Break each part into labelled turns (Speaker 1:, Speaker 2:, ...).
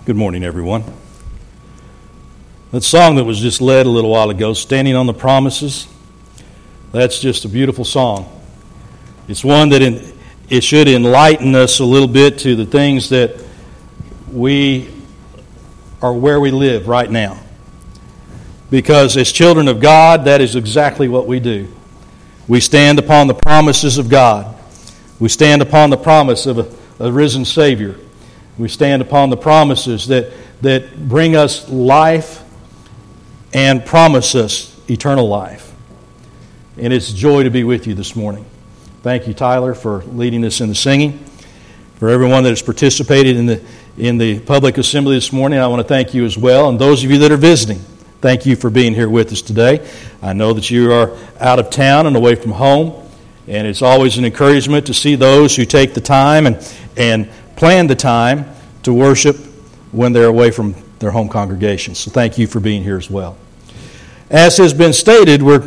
Speaker 1: Good morning, everyone. That song that was just led a little while ago, Standing on the Promises, that's just a beautiful song. It's one that it should enlighten us a little bit to the things that we are where we live right now. Because as children of God, that is exactly what we do. We stand upon the promises of God. We stand upon the promise of a risen Savior. We stand upon the promises that bring us life and promise us eternal life. And it's a joy to be with you this morning. Thank you, Tyler, for leading us in the singing. For everyone that has participated in the public assembly this morning, I want to thank you as well. And those of you that are visiting, thank you for being here with us today. I know that you are out of town and away from home, and it's always an encouragement to see those who take the time and plan the time to worship when they're away from their home congregations. So thank you for being here as well. As has been stated, we're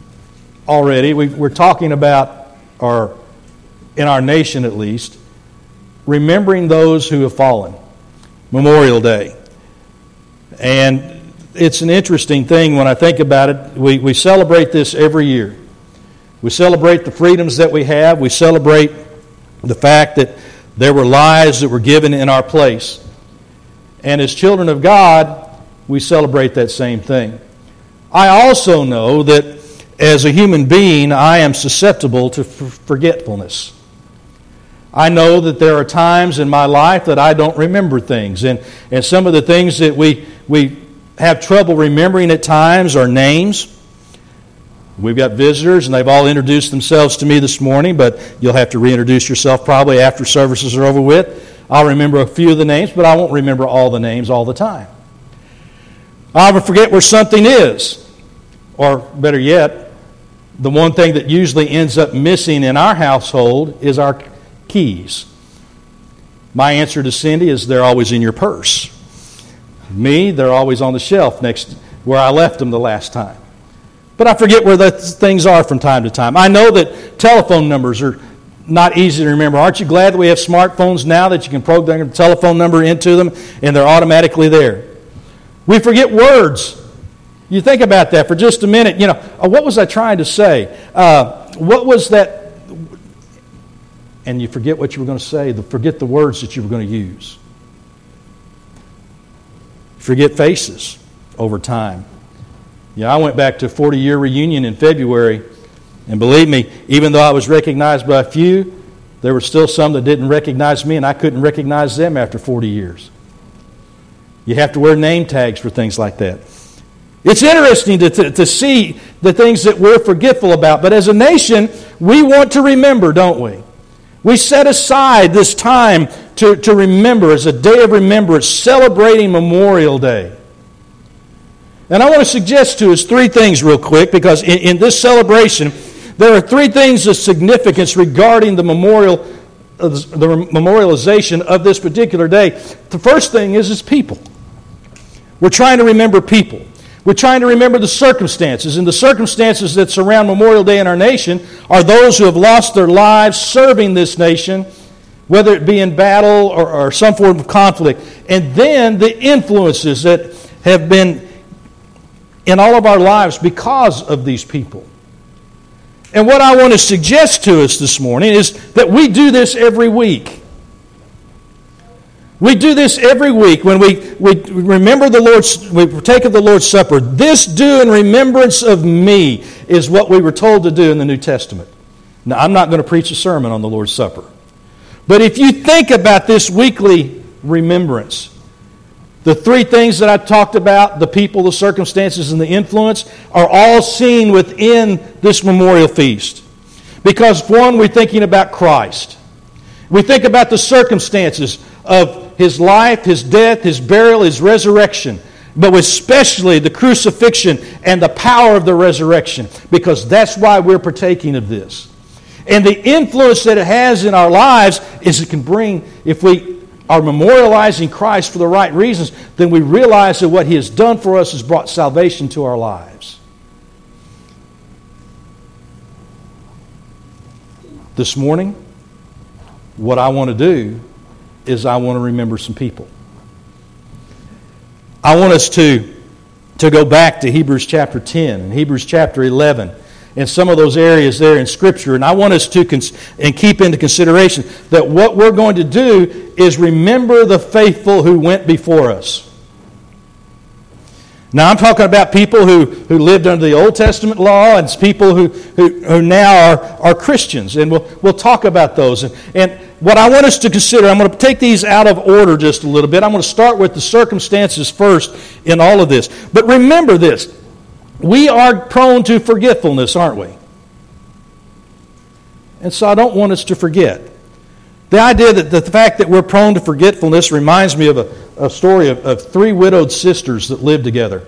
Speaker 1: talking about, in our nation at least, remembering those who have fallen. Memorial Day. And it's an interesting thing when I think about it. We celebrate this every year. We celebrate the freedoms that we have. We celebrate the fact that there were lives that were given in our place. And as children of God, we celebrate that same thing. I also know that as a human being, I am susceptible to forgetfulness. I know that there are times in my life that I don't remember things. And some of the things that we have trouble remembering at times are names. We've got visitors, and they've all introduced themselves to me this morning, but you'll have to reintroduce yourself probably after services are over with. I'll remember a few of the names, but I won't remember all the names all the time. I'll forget where something is. Or better yet, the one thing that usually ends up missing in our household is our keys. My answer to Cindy is they're always in your purse. Me, they're always on the shelf next where I left them the last time. But I forget where the things are from time to time. I know that telephone numbers are not easy to remember. Aren't you glad that we have smartphones now that you can program a telephone number into them and they're automatically there? We forget words. You think about that for just a minute. What was I trying to say? What was that? And you forget what you were going to say. Forget the words that you were going to use. Forget faces over time. I went back to a 40-year reunion in February, and believe me, even though I was recognized by a few, there were still some that didn't recognize me, and I couldn't recognize them after 40 years. You have to wear name tags for things like that. It's interesting to see the things that we're forgetful about, but as a nation, we want to remember, don't we? We set aside this time to remember as a day of remembrance, celebrating Memorial Day. And I want to suggest to us three things real quick, because in this celebration, there are three things of significance regarding the memorialization of this particular day. The first thing is people. We're trying to remember people. We're trying to remember the circumstances. And the circumstances that surround Memorial Day in our nation are those who have lost their lives serving this nation, whether it be in battle or some form of conflict. And then the influences that have been in all of our lives because of these people. And what I want to suggest to us this morning is that we do this every week. We do this every week when we remember we partake of the Lord's Supper. This do in remembrance of me is what we were told to do in the New Testament. Now, I'm not going to preach a sermon on the Lord's Supper. But if you think about this weekly remembrance, the three things that I talked about, the people, the circumstances, and the influence, are all seen within this memorial feast. Because, one, we're thinking about Christ. We think about the circumstances of His life, His death, His burial, His resurrection. But especially the crucifixion and the power of the resurrection. Because that's why we're partaking of this. And the influence that it has in our lives is it can bring, if we are memorializing Christ for the right reasons, then we realize that what He has done for us has brought salvation to our lives. This morning, what I want to do is I want to remember some people. I want us to go back to Hebrews chapter 10 and Hebrews chapter 11 and some of those areas there in Scripture. And I want us to keep into consideration that what we're going to do is remember the faithful who went before us. Now, I'm talking about people who lived under the Old Testament law and people who now are Christians. And we'll talk about those. And what I want us to consider, I'm going to take these out of order just a little bit. I'm going to start with the circumstances first in all of this. But remember this. We are prone to forgetfulness, aren't we? And so I don't want us to forget. The idea that the fact that we're prone to forgetfulness reminds me of a story of three widowed sisters that lived together.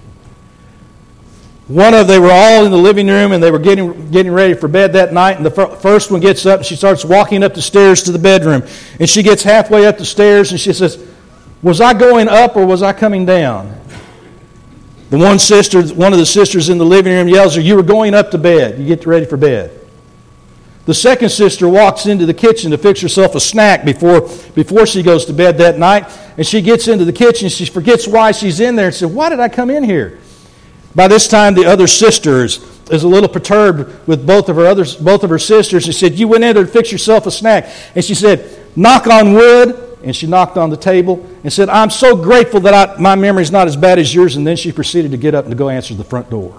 Speaker 1: They were all in the living room and they were getting ready for bed that night, and the first one gets up and she starts walking up the stairs to the bedroom. And she gets halfway up the stairs and she says, "Was I going up or was I coming down?" One of the sisters in the living room yells her, "You were going up to bed. You get ready for bed." The second sister walks into the kitchen to fix herself a snack before she goes to bed that night. And she gets into the kitchen. She forgets why she's in there and says, "Why did I come in here?" By this time, the other sister is a little perturbed with both of her sisters. She said, "You went in there to fix yourself a snack." And she said, "Knock on wood." And she knocked on the table and said, "I'm so grateful that my memory's not as bad as yours." And then she proceeded to get up and to go answer the front door.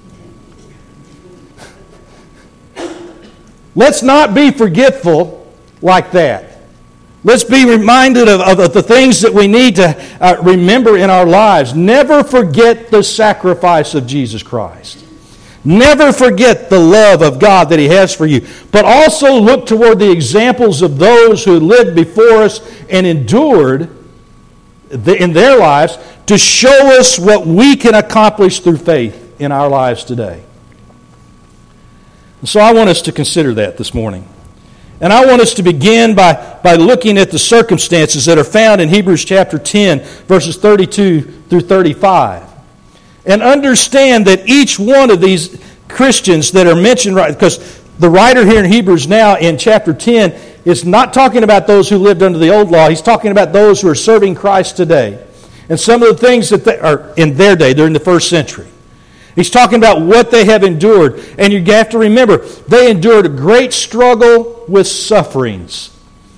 Speaker 1: Let's not be forgetful like that. Let's be reminded of the things that we need to remember in our lives. Never forget the sacrifice of Jesus Christ. Never forget the love of God that He has for you. But also look toward the examples of those who lived before us and endured in their lives to show us what we can accomplish through faith in our lives today. So I want us to consider that this morning. And I want us to begin by looking at the circumstances that are found in Hebrews chapter 10, verses 32 through 35. And understand that each one of these Christians that are mentioned, because the writer here in Hebrews now in chapter 10 is not talking about those who lived under the old law. He's talking about those who are serving Christ today. And some of the things that they are in their day, during the first century. He's talking about what they have endured. And you have to remember, they endured a great struggle with sufferings.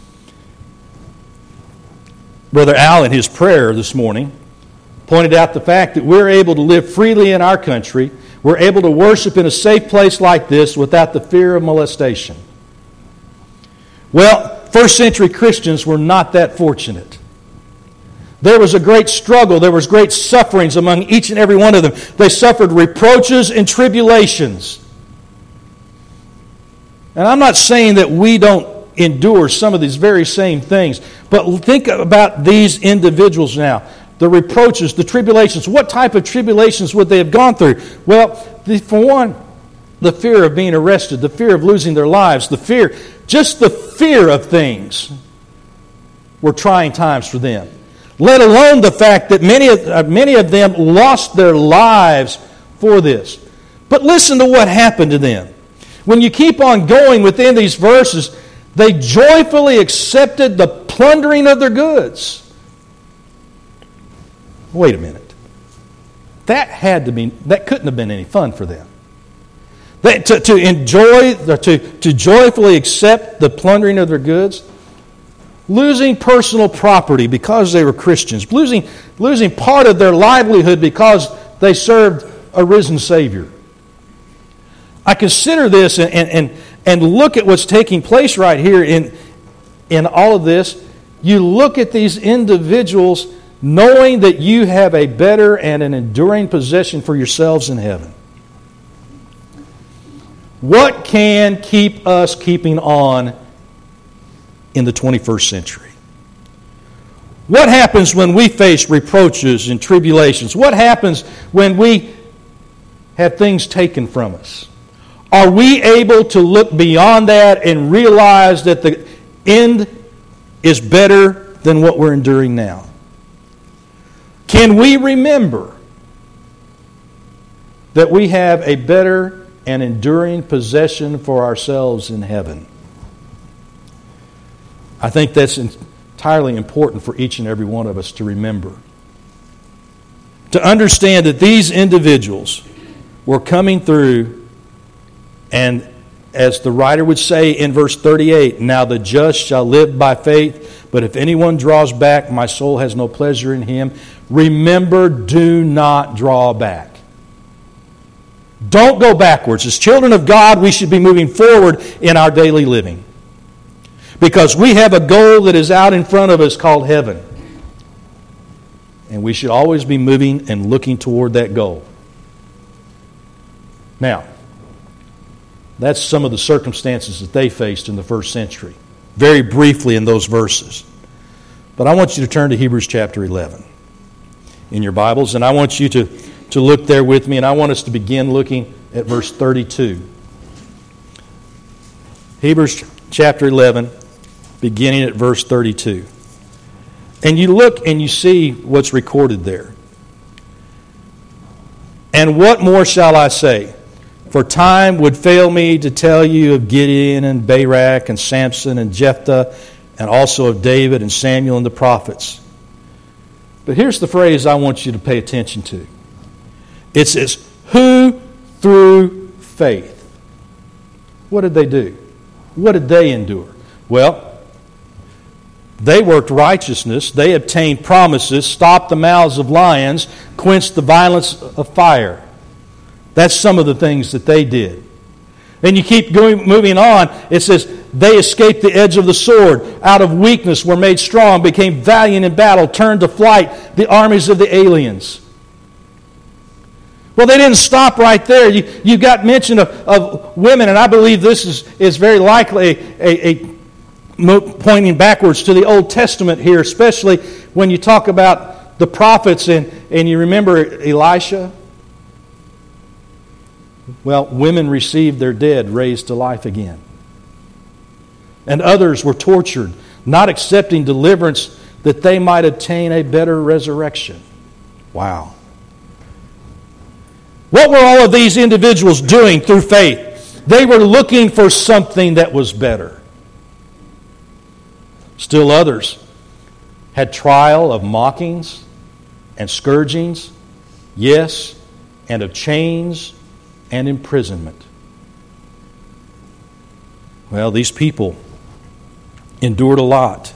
Speaker 1: Brother Al, in his prayer this morning, pointed out the fact that we're able to live freely in our country. We're able to worship in a safe place like this without the fear of molestation. Well, first century Christians were not that fortunate. There was a great struggle. There was great sufferings among each and every one of them. They suffered reproaches and tribulations. And I'm not saying that we don't endure some of these very same things. But think about these individuals now. The reproaches, the tribulations. What type of tribulations would they have gone through? Well, for one, the fear of being arrested, the fear of losing their lives, just the fear of things were trying times for them. Let alone the fact that many of them lost their lives for this. But listen to what happened to them. When you keep on going within these verses, they joyfully accepted the plundering of their goods. Wait a minute. That couldn't have been any fun for them. To joyfully accept the plundering of their goods, losing personal property because they were Christians, losing part of their livelihood because they served a risen Savior. I consider this and look at what's taking place right here in all of this. You look at these individuals knowing that you have a better and an enduring possession for yourselves in heaven. What can keep us keeping on in the 21st century? What happens when we face reproaches and tribulations? What happens when we have things taken from us? Are we able to look beyond that and realize that the end is better than what we're enduring now? Can we remember that we have a better and enduring possession for ourselves in heaven? I think that's entirely important for each and every one of us to remember. to understand that these individuals were coming through, and as the writer would say in verse 38, now the just shall live by faith, but if anyone draws back, my soul has no pleasure in him. Remember, do not draw back. Don't go backwards. As children of God, we should be moving forward in our daily living, because we have a goal that is out in front of us called heaven. And we should always be moving and looking toward that goal. Now, that's some of the circumstances that they faced in the first century, very briefly in those verses. But I want you to turn to Hebrews chapter 11 in your Bibles, and I want you to look there with me, and I want us to begin looking at verse 32. Hebrews chapter 11, beginning at verse 32. And you look and you see what's recorded there. And what more shall I say? For time would fail me to tell you of Gideon and Barak and Samson and Jephthah, and also of David and Samuel and the prophets. But here's the phrase I want you to pay attention to. It says, who through faith. What did they do? What did they endure? Well, they worked righteousness, they obtained promises, stopped the mouths of lions, quenched the violence of fire. That's some of the things that they did. And you keep moving on, it says, they escaped the edge of the sword, out of weakness were made strong, became valiant in battle, turned to flight the armies of the aliens. Well, they didn't stop right there. You got mention of women, and I believe this is very likely a pointing backwards to the Old Testament here, especially when you talk about the prophets and you remember Elisha. Well, women received their dead raised to life again. And others were tortured, not accepting deliverance that they might obtain a better resurrection. Wow. What were all of these individuals doing through faith? They were looking for something that was better. Still others had trial of mockings and scourgings, yes, and of chains and imprisonment. Well, these people endured a lot.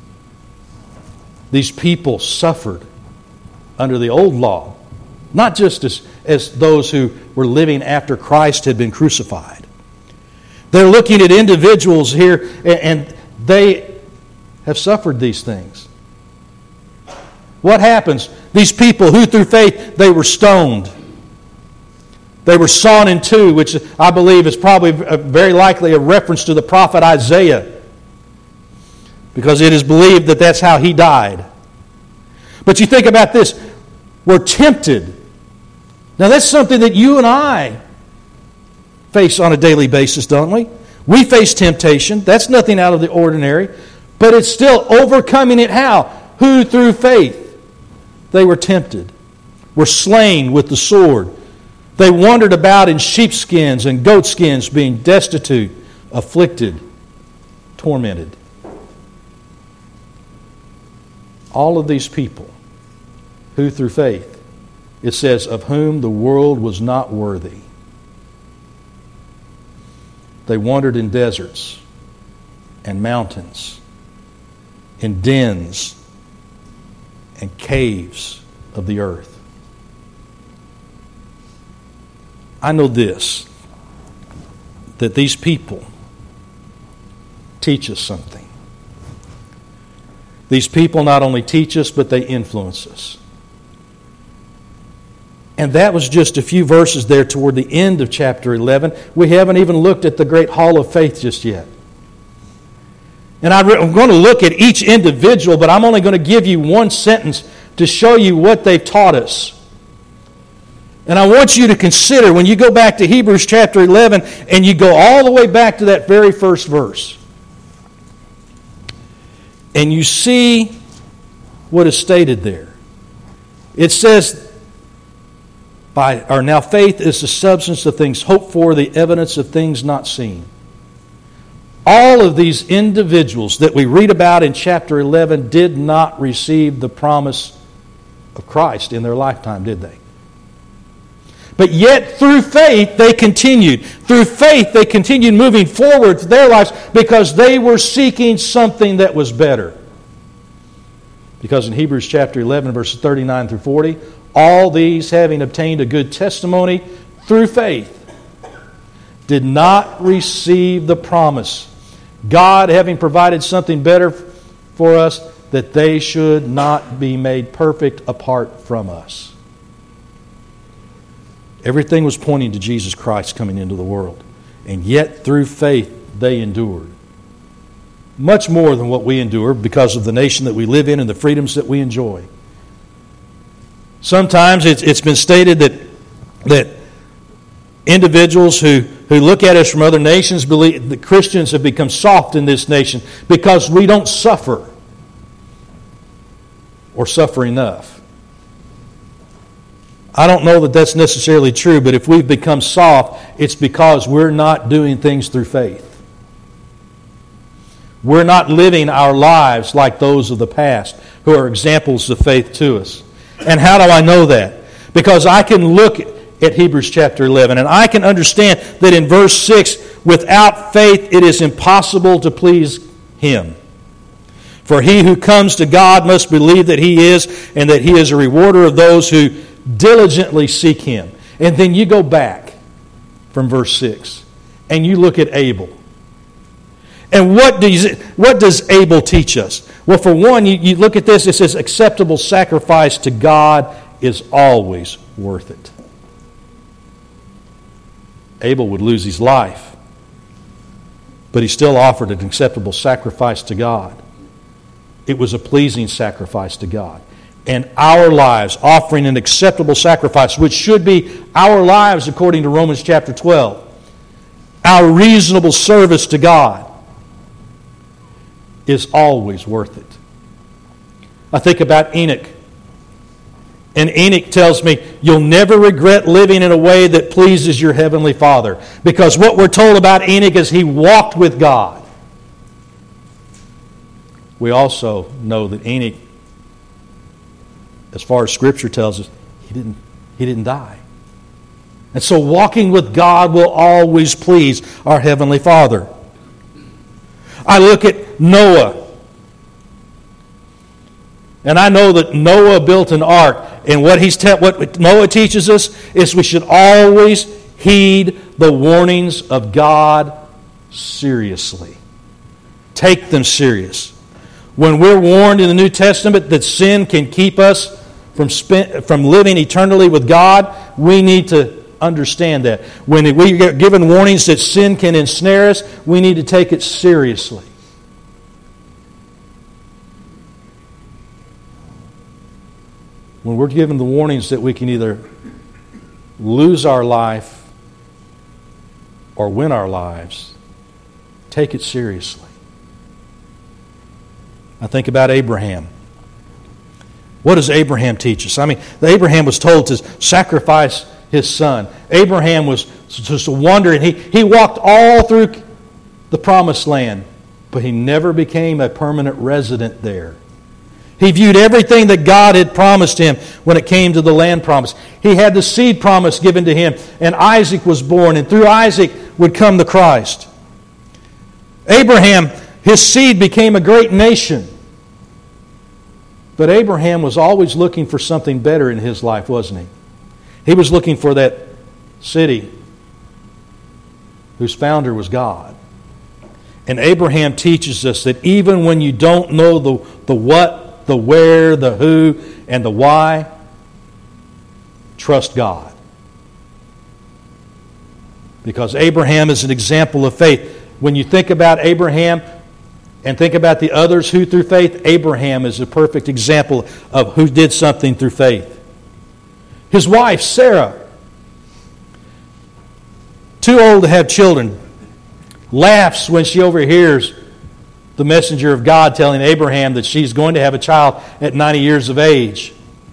Speaker 1: These people suffered under the old law, not just as those who were living after Christ had been crucified. They're looking at individuals here, and they have suffered these things. What happens? These people who through faith, they were stoned. They were sawn in two, which I believe is probably very likely a reference to the prophet Isaiah, because it is believed that that's how he died. But you think about this, we're tempted. Now that's something that you and I face on a daily basis, don't we? We face temptation. That's nothing out of the ordinary. But it's still overcoming it how? Who through faith they were tempted, were slain with the sword. They wandered about in sheepskins and goatskins, being destitute, afflicted, tormented. All of these people who through faith, it says, of whom the world was not worthy. They wandered in deserts and mountains, in dens and caves of the earth. I know this, that these people teach us something. These people not only teach us, but they influence us. And that was just a few verses there toward the end of chapter 11. We haven't even looked at the great hall of faith just yet. And I'm going to look at each individual, but I'm only going to give you one sentence to show you what they've taught us. And I want you to consider, when you go back to Hebrews chapter 11, and you go all the way back to that very first verse, and you see what is stated there. It says, now faith is the substance of things hoped for, the evidence of things not seen. All of these individuals that we read about in chapter 11 did not receive the promise of Christ in their lifetime, did they? But yet, through faith, they continued. Through faith, they continued moving forward to their lives because they were seeking something that was better. Because in Hebrews chapter 11, verses 39 through 40, all these, having obtained a good testimony through faith, did not receive the promise, God having provided something better for us, that they should not be made perfect apart from us. Everything was pointing to Jesus Christ coming into the world. And yet, through faith, they endured. Much more than what we endure because of the nation that we live in and the freedoms that we enjoy. Sometimes it's been stated that individuals who look at us from other nations believe that Christians have become soft in this nation because we don't suffer or suffer enough. I don't know that that's necessarily true, but if we've become soft, it's because we're not doing things through faith. We're not living our lives like those of the past who are examples of faith to us. And how do I know that? Because I can look at Hebrews chapter 11 and I can understand that in verse 6, without faith it is impossible to please Him. For he who comes to God must believe that He is, and that He is a rewarder of those who diligently seek Him. And then you go back from verse 6 and you look at Abel. And what does Abel teach us? Well, for one, you look at this, it says acceptable sacrifice to God is always worth it. Abel would lose his life, but he still offered an acceptable sacrifice to God. It was a pleasing sacrifice to God. And our lives, offering an acceptable sacrifice, which should be our lives according to Romans chapter 12, our reasonable service to God, is always worth it. I think about Enoch. And Enoch tells me, you'll never regret living in a way that pleases your heavenly Father. Because what we're told about Enoch is he walked with God. We also know that Enoch, as far as Scripture tells us, he didn't die. And so walking with God will always please our Heavenly Father. I look at Noah. And I know that Noah built an ark. And what Noah teaches us is we should always heed the warnings of God seriously. Take them serious. When we're warned in the New Testament that sin can keep us from living eternally with God, we need to understand that. When we get given warnings that sin can ensnare us, we need to take it seriously. When we're given the warnings that we can either lose our life or win our lives, take it seriously. I think about Abraham. What does Abraham teach us? I mean, Abraham was told to sacrifice his son. Abraham was just wandering. He walked all through the promised land, but he never became a permanent resident there. He viewed everything that God had promised him when it came to the land promise. He had the seed promise given to him, and Isaac was born, and through Isaac would come the Christ. Abraham, his seed became a great nation. But Abraham was always looking for something better in his life, wasn't he? He was looking for that city whose founder was God. And Abraham teaches us that even when you don't know the what, the where, the who, and the why, trust God. Because Abraham is an example of faith. When you think about Abraham and think about the others who through faith, Abraham is a perfect example of who did something through faith. His wife, Sarah, too old to have children, laughs when she overhears the messenger of God telling Abraham that she's going to have a child at 90 years of age.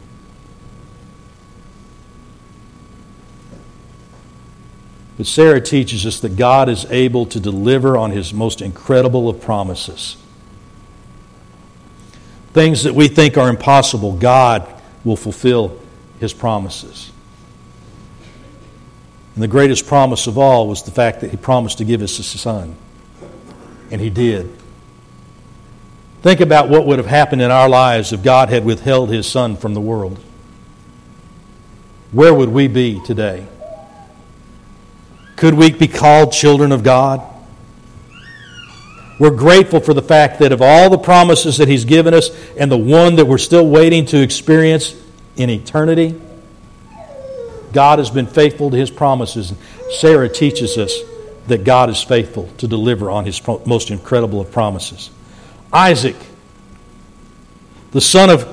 Speaker 1: But Sarah teaches us that God is able to deliver on His most incredible of promises. Things that we think are impossible, God will fulfill His promises. And the greatest promise of all was the fact that He promised to give us a Son. And He did. Think about what would have happened in our lives if God had withheld His Son from the world. Where would we be today? Could we be called children of God? We're grateful for the fact that of all the promises that He's given us and the one that we're still waiting to experience in eternity, God has been faithful to His promises. Sarah teaches us that God is faithful to deliver on His most incredible of promises. Isaac, the son of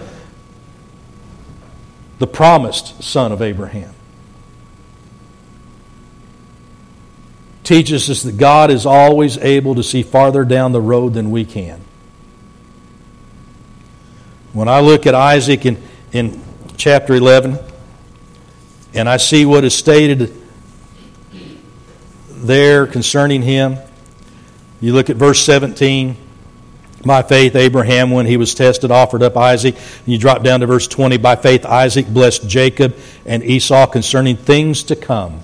Speaker 1: the promised son of Abraham, teaches us that God is always able to see farther down the road than we can. When I look at Isaac in chapter 11, and I see what is stated there concerning him, you look at verse 17, by faith Abraham, when he was tested, offered up Isaac. And you drop down to verse 20, by faith Isaac blessed Jacob and Esau concerning things to come.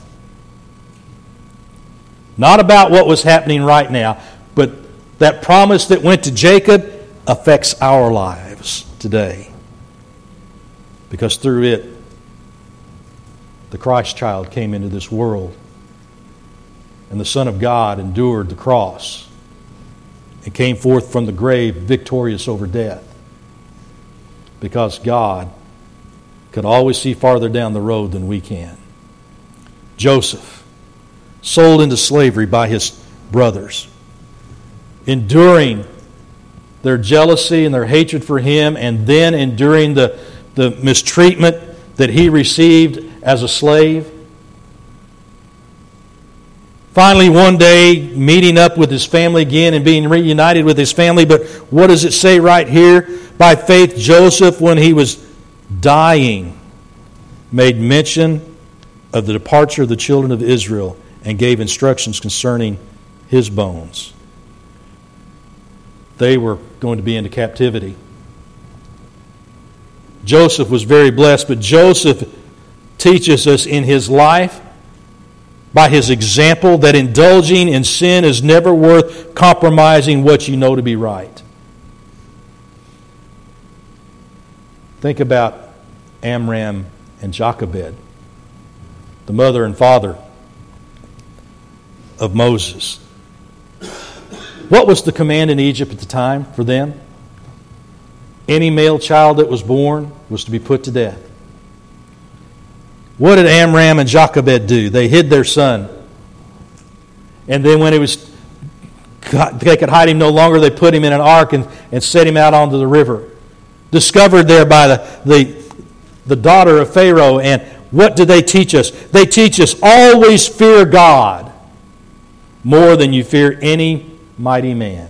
Speaker 1: Not about what was happening right now, but that promise that went to Jacob affects our lives today. Because through it, the Christ child came into this world. And the Son of God endured the cross and came forth from the grave victorious over death. Because God could always see farther down the road than we can. Joseph, sold into slavery by his brothers, enduring their jealousy and their hatred for him, and then enduring the mistreatment that he received as a slave. Finally, one day, meeting up with his family again and being reunited with his family. But what does it say right here? By faith, Joseph, when he was dying, made mention of the departure of the children of Israel and gave instructions concerning his bones. They were going to be into captivity. Joseph was very blessed, but Joseph teaches us in his life, by his example, that indulging in sin is never worth compromising what you know to be right. Think about Amram and Jochebed, the mother and father of Moses. What was the command in Egypt at the time for them? Any male child that was born was to be put to death. What did Amram and Jochebed do? They hid their son. And then when they could hide him no longer, they put him in an ark and set him out onto the river. Discovered there by the daughter of Pharaoh. And what do they teach us? They teach us always fear God more than you fear any mighty man.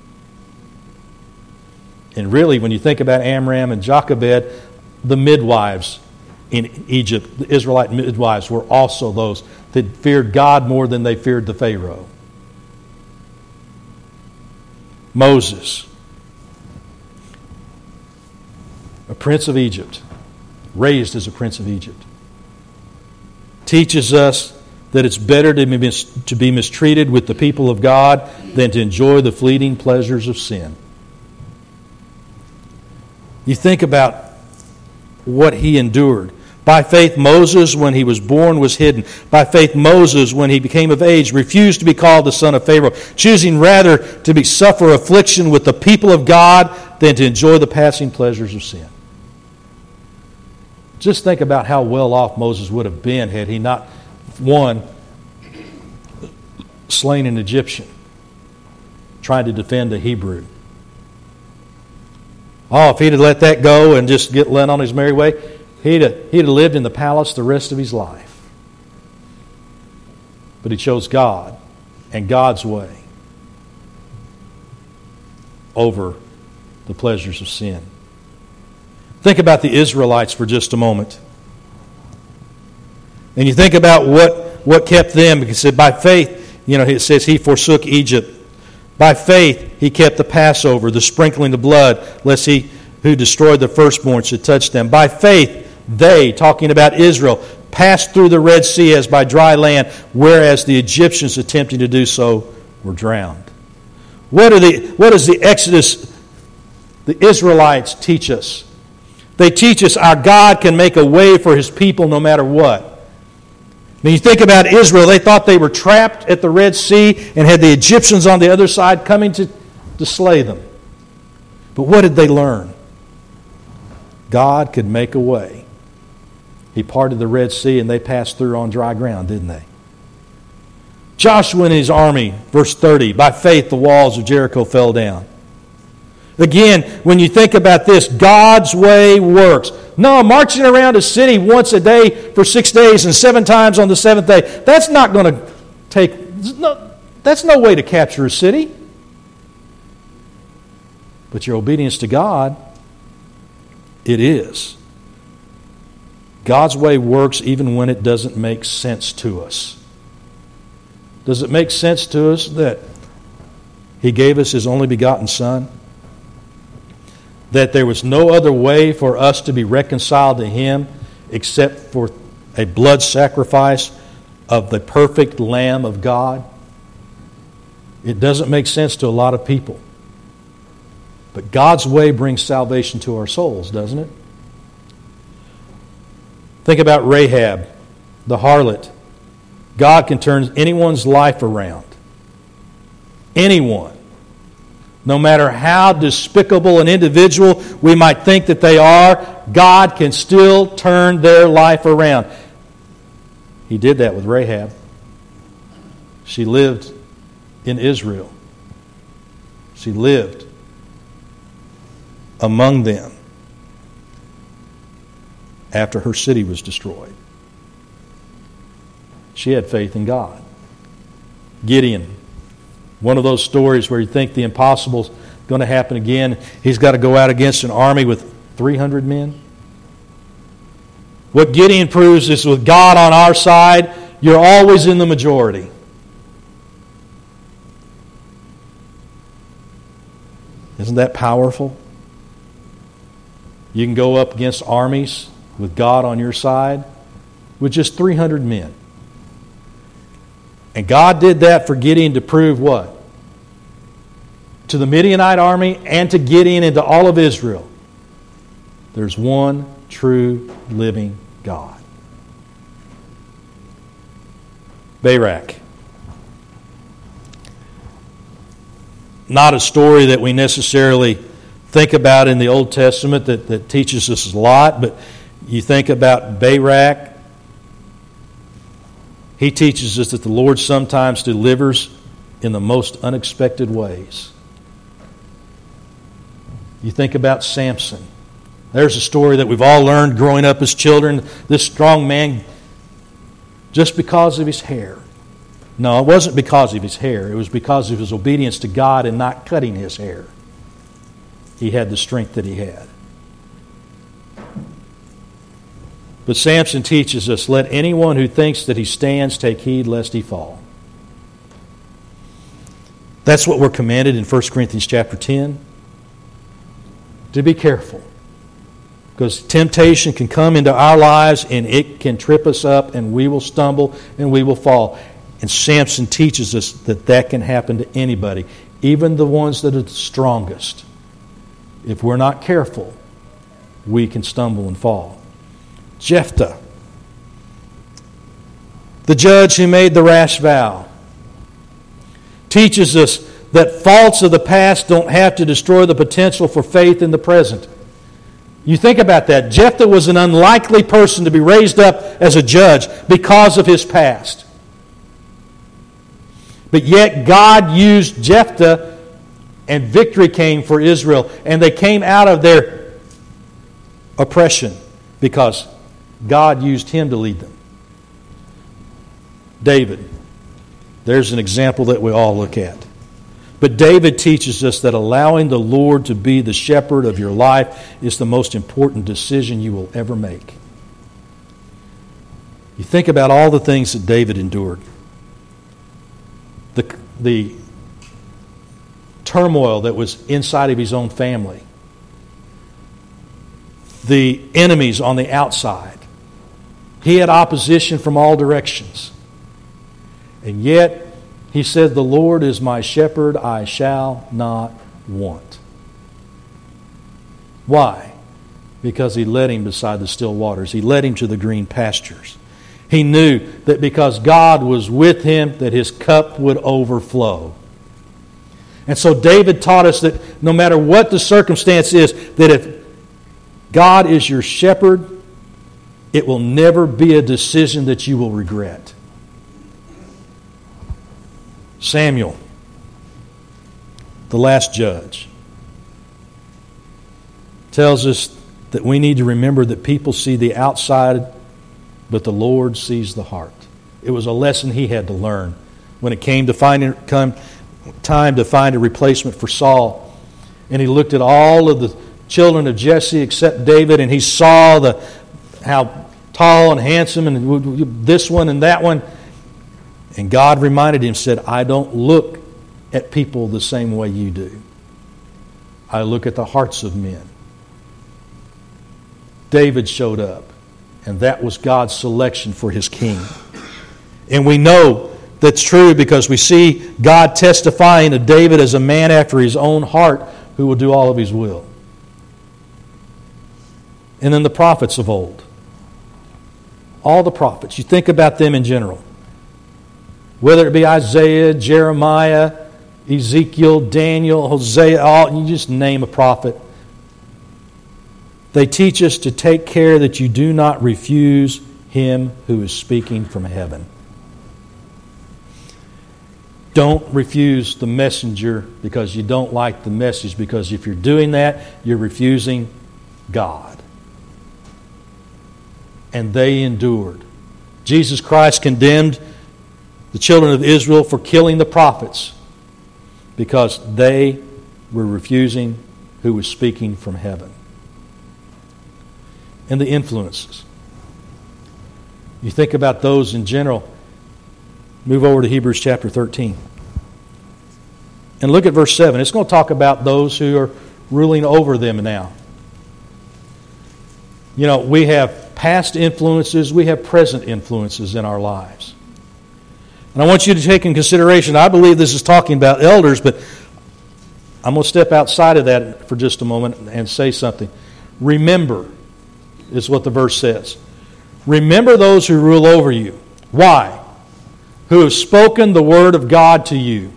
Speaker 1: And really, when you think about Amram and Jochebed, the midwives in Egypt, the Israelite midwives, were also those that feared God more than they feared the Pharaoh. Moses, a prince of Egypt, raised as a prince of Egypt, teaches us that it's better to be mistreated with the people of God than to enjoy the fleeting pleasures of sin. You think about what he endured. By faith, Moses, when he was born, was hidden. By faith, Moses, when he became of age, refused to be called the son of Pharaoh, choosing rather to suffer affliction with the people of God than to enjoy the passing pleasures of sin. Just think about how well off Moses would have been had he not, one, slain an Egyptian, trying to defend a Hebrew. Oh, if he'd have let that go and just get led on his merry way, he'd have lived in the palace the rest of his life. But he chose God and God's way over the pleasures of sin. Think about the Israelites for just a moment. And you think about what kept them. Because by faith, it says he forsook Egypt. By faith, he kept the Passover, the sprinkling of blood, lest he who destroyed the firstborn should touch them. By faith, they, talking about Israel, passed through the Red Sea as by dry land, whereas the Egyptians attempting to do so were drowned. What does the Exodus, the Israelites, teach us? They teach us our God can make a way for His people no matter what. When you think about Israel, they thought they were trapped at the Red Sea and had the Egyptians on the other side coming to slay them. But what did they learn? God could make a way. He parted the Red Sea and they passed through on dry ground, didn't they? Joshua and his army, verse 30, by faith the walls of Jericho fell down. Again, when you think about this, God's way works. No, marching around a city once a day for 6 days and 7 times on the 7th day, that's not going to take, that's no way to capture a city. But your obedience to God, it is. God's way works even when it doesn't make sense to us. Does it make sense to us that He gave us His only begotten Son? That there was no other way for us to be reconciled to Him except for a blood sacrifice of the perfect Lamb of God? It doesn't make sense to a lot of people. But God's way brings salvation to our souls, doesn't it? Think about Rahab, the harlot. God can turn anyone's life around. Anyone. No matter how despicable an individual we might think that they are, God can still turn their life around. He did that with Rahab. She lived in Israel. She lived among them after her city was destroyed. She had faith in God. Gideon, one of those stories where you think the impossible's going to happen again. He's got to go out against an army with 300 men. What Gideon proves is with God on our side, you're always in the majority. Isn't that powerful? You can go up against armies with God on your side with just 300 men. And God did that for Gideon to prove what? To the Midianite army and to Gideon and to all of Israel. There's one true living God. Barak. Not a story that we necessarily think about in the Old Testament that teaches us a lot, but you think about Barak. He teaches us that the Lord sometimes delivers in the most unexpected ways. You think about Samson. There's a story that we've all learned growing up as children. This strong man, just because of his hair. No, it wasn't because of his hair. It was because of his obedience to God and not cutting his hair. He had the strength that he had. But Samson teaches us, let anyone who thinks that he stands take heed lest he fall. That's what we're commanded in 1 Corinthians chapter 10. To be careful. Because temptation can come into our lives and it can trip us up and we will stumble and we will fall. And Samson teaches us that that can happen to anybody, even the ones that are the strongest. If we're not careful, we can stumble and fall. Jephthah, the judge who made the rash vow, teaches us that faults of the past don't have to destroy the potential for faith in the present. You think about that. Jephthah was an unlikely person to be raised up as a judge because of his past. But yet God used Jephthah and victory came for Israel. And they came out of their oppression because God used him to lead them. David. There's an example that we all look at. But David teaches us that allowing the Lord to be the shepherd of your life is the most important decision you will ever make. You think about all the things that David endured. The turmoil that was inside of his own family. the enemies on the outside. He had opposition from all directions. And yet, he said, "The Lord is my shepherd, I shall not want." Why? Because He led him beside the still waters. He led him to the green pastures. He knew that because God was with him, that his cup would overflow. And so David taught us that no matter what the circumstance is, that if God is your shepherd, it will never be a decision that you will regret. Samuel, the last judge, tells us that we need to remember that people see the outside, but the Lord sees the heart. It was a lesson he had to learn when it came to time to find a replacement for Saul. And he looked at all of the children of Jesse except David, and he saw how tall and handsome and this one and that one. And God reminded him, said, "I don't look at people the same way you do. I look at the hearts of men." David showed up, and that was God's selection for his king. And we know that's true because we see God testifying of David as a man after his own heart who will do all of his will. And then the prophets of old. All the prophets. You think about them in general. Whether it be Isaiah, Jeremiah, Ezekiel, Daniel, Hosea, you just name a prophet. They teach us to take care that you do not refuse Him who is speaking from heaven. Don't refuse the messenger because you don't like the message, because if you're doing that, you're refusing God. And they endured. Jesus Christ condemned the children of Israel for killing the prophets because they were refusing who was speaking from heaven. And the influences. You think about those in general. Move over to Hebrews chapter 13. And look at verse 7. It's going to talk about those who are ruling over them now. You know, we have past influences, we have present influences in our lives. And I want you to take in consideration, I believe this is talking about elders, but I'm going to step outside of that for just a moment and say something. Remember, is what the verse says. Remember those who rule over you. Why? Who have spoken the word of God to you.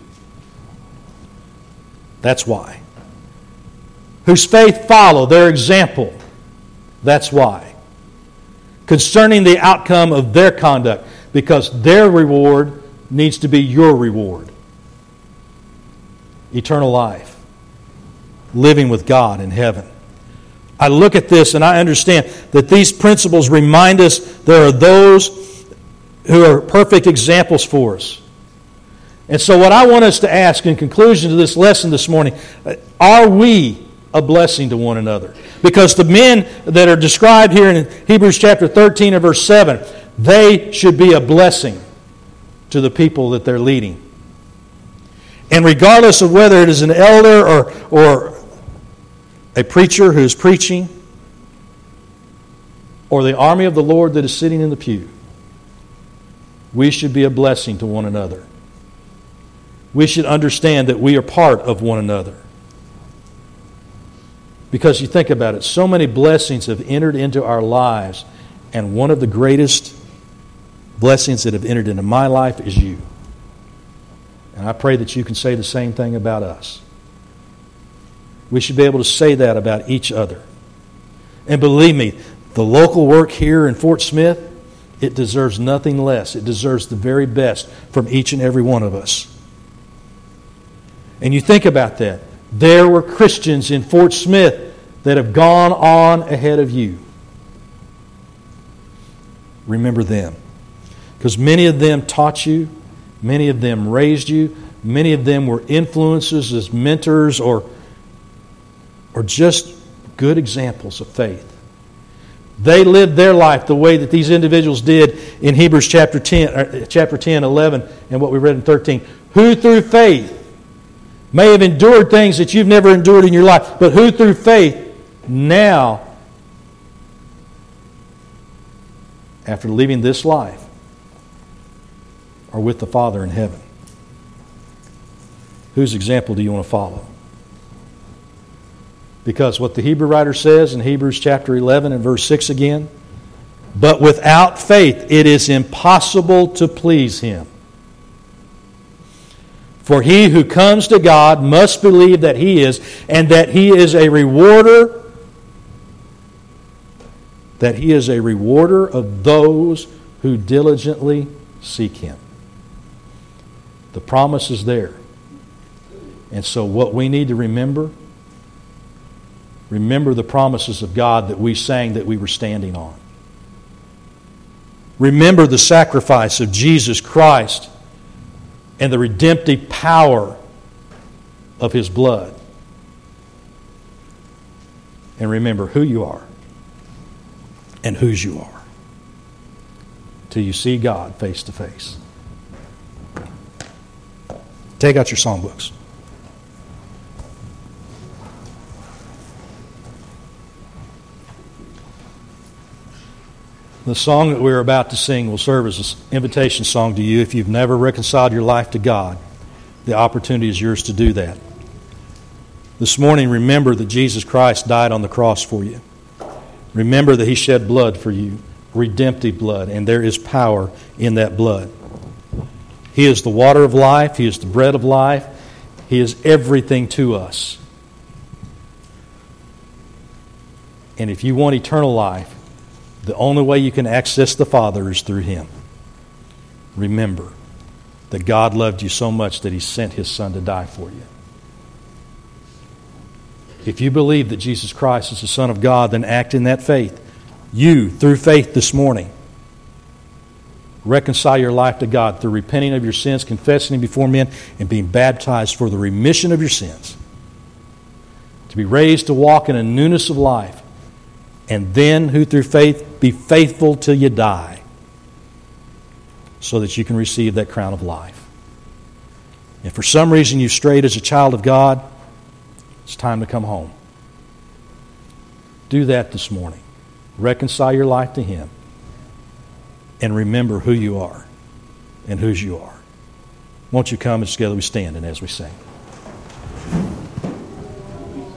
Speaker 1: That's why. Whose faith follow their example. That's why. Concerning the outcome of their conduct, because their reward needs to be your reward. Eternal life. Living with God in heaven. I look at this and I understand that these principles remind us there are those who are perfect examples for us. And so what I want us to ask in conclusion to this lesson this morning, are we a blessing to one another? Because the men that are described here in Hebrews chapter 13 and verse 7, they should be a blessing to the people that they're leading. And regardless of whether it is an elder or a preacher who's preaching, or the army of the Lord that is sitting in the pew, we should be a blessing to one another. We should understand that we are part of one another. Because you think about it, so many blessings have entered into our lives, and one of the greatest blessings that have entered into my life is you. And I pray that you can say the same thing about us. We should be able to say that about each other. And believe me, the local work here in Fort Smith, it deserves nothing less. It deserves the very best from each and every one of us. And you think about that. There were Christians in Fort Smith that have gone on ahead of you. Remember them. Because many of them taught you, many of them raised you, many of them were influences as mentors or just good examples of faith. They lived their life the way that these individuals did in Hebrews chapter 10, 11, and what we read in 13. Who through faith may have endured things that you've never endured in your life, but who through faith now after leaving this life are with the Father in heaven. Whose example do you want to follow? Because what the Hebrew writer says in Hebrews chapter 11 and verse 6 again, but without faith it is impossible to please Him. For he who comes to God must believe that He is, and that He is a rewarder, of those who diligently seek Him. The promise is there. And so what we need to remember the promises of God that we sang that we were standing on. Remember the sacrifice of Jesus Christ and the redemptive power of His blood. And remember who you are and whose you are till you see God face to face. Take out your songbooks. The song that we're about to sing will serve as an invitation song to you. If you've never reconciled your life to God, the opportunity is yours to do that. This morning, remember that Jesus Christ died on the cross for you. Remember that He shed blood for you, redemptive blood, and there is power in that blood. He is the water of life. He is the bread of life. He is everything to us. And if you want eternal life, the only way you can access the Father is through Him. Remember that God loved you so much that He sent His Son to die for you. If you believe that Jesus Christ is the Son of God, then act in that faith. You, through faith this morning, reconcile your life to God through repenting of your sins, confessing Him before men, and being baptized for the remission of your sins. To be raised to walk in a newness of life. And then, who through faith, be faithful till you die, so that you can receive that crown of life. If for some reason you strayed as a child of God, it's time to come home. Do that this morning. Reconcile your life to Him. And remember who you are and whose you are. Won't you come and together we stand and as we sing.